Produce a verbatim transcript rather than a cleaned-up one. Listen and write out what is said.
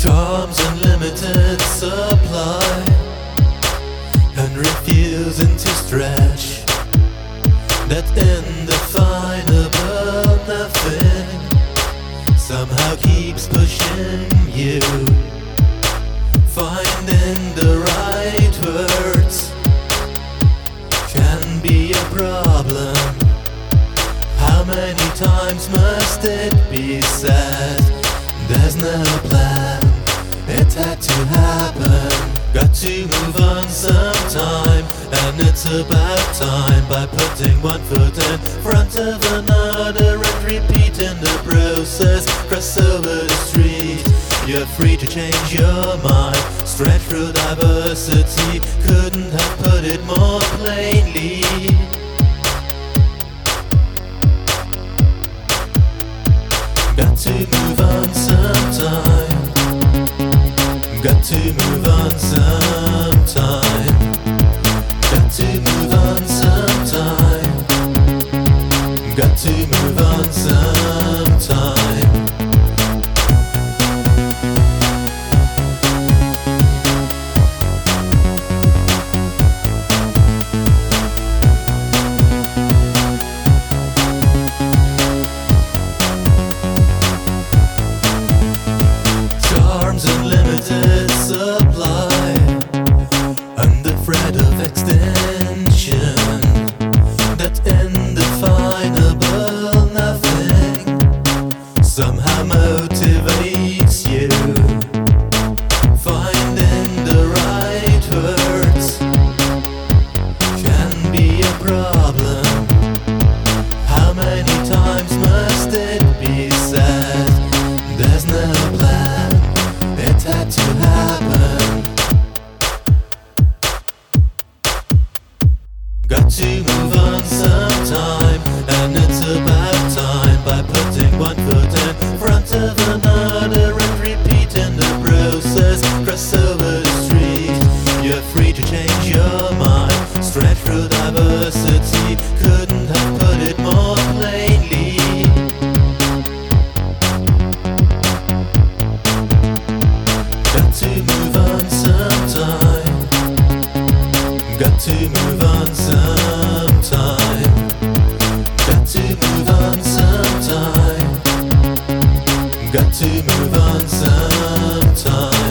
Charms unlimited supply and refusing to stretch that indefinable nothing somehow keeps pushing you, finding the right words can be a problem. How many times must it be said? There's no plan, it had to happen. Got to move on sometime, and it's about time. By putting one foot in front of another and repeating the process. Cross over the street, you're free to change your mind. Stretch through diversity, couldn't have put it more plainly. Got to move on sometime. Got to move on sometime. Got to move on sometime. Got to move on sometime. Unlimited supply and the thread of extension, that indefinable nothing somehow motivates you, finding the right words can be a problem. How many times must it be said? There's no plan, it had to happen. Got to move on sometime, and it's about time. By putting one foot in front of another and repeating the process. Cross over the street, you're free to change your mind. Stretch through diversity, couldn't have put it more plainly. Got to move on sometime. Got to move on sometime. Got to move on sometime. Got to move on sometime.